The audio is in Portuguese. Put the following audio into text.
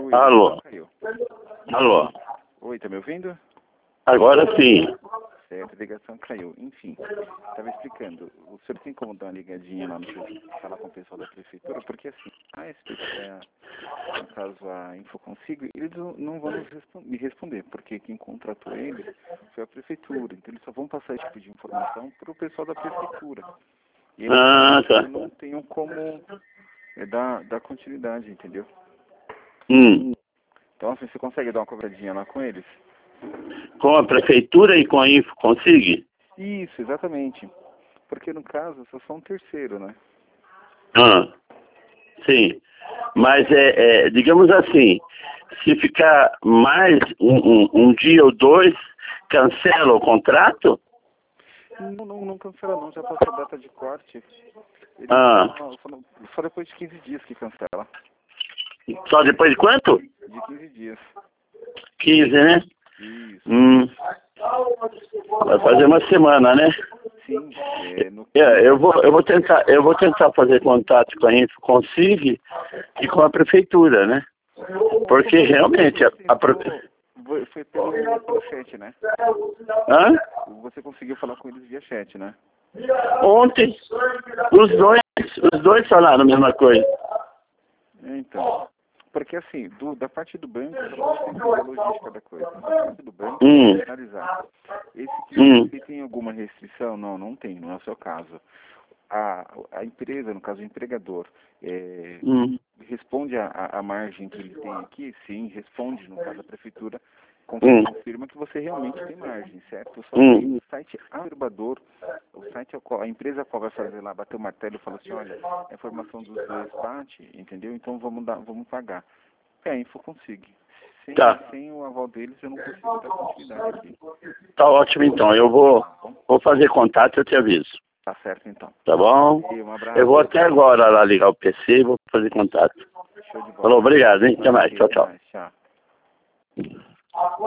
Oi, Alô? caiu. Alô? Oi, tá me ouvindo? Agora sim. Certo, a ligação caiu. Enfim, estava explicando. O senhor tem como dar uma ligadinha lá no falar com o pessoal da prefeitura? Porque assim, no caso a Infoconsigo, eles não vão me responder, porque quem contratou eles foi a prefeitura. Então eles só vão passar esse tipo de informação para o pessoal da prefeitura. E eles Tá. não tenham como dar continuidade, entendeu? Então assim, você consegue dar uma cobradinha lá com eles? Com a prefeitura e com a Info, consiga? Isso, exatamente. Porque no caso, eu sou só um terceiro, né? Sim. Mas digamos assim, se ficar mais um dia ou dois, cancela o contrato? Não cancela não, já passou a data de corte. Ele só depois de 15 dias que cancela. Só depois de quanto? De 15 dias. 15, né? Isso. Vai fazer uma semana, né? Sim. Eu vou tentar fazer contato com a Info, consiga, e com a prefeitura, né? Porque realmente Foi pelo chat, né? Você conseguiu falar com eles via chat, né? Ontem, os dois falaram a mesma coisa. Então, porque assim, da parte do banco, só pra você entender a logística da coisa. Da parte do banco, é analisar. Esse cliente tem alguma restrição? Não tem, não é o seu caso. A empresa, no caso o empregador, responde a margem que ele tem aqui? Sim, responde, no caso a prefeitura, confirma que você realmente tem margem, certo? Só que o site averbador, a empresa qual vai fazer lá, bater o martelo e falar assim, olha, a informação dos dois bate, entendeu? Então vamos pagar. A Info consigo. Sem o aval deles eu não consigo dar continuidade aqui. Tá ótimo então, eu vou fazer contato e eu te aviso. Tá certo então. Tá bom? Um abraço. Eu vou até agora lá ligar o PC e vou fazer contato. Show de bola. Falou, obrigado, hein? Até mais, tchau, tchau. Tchau.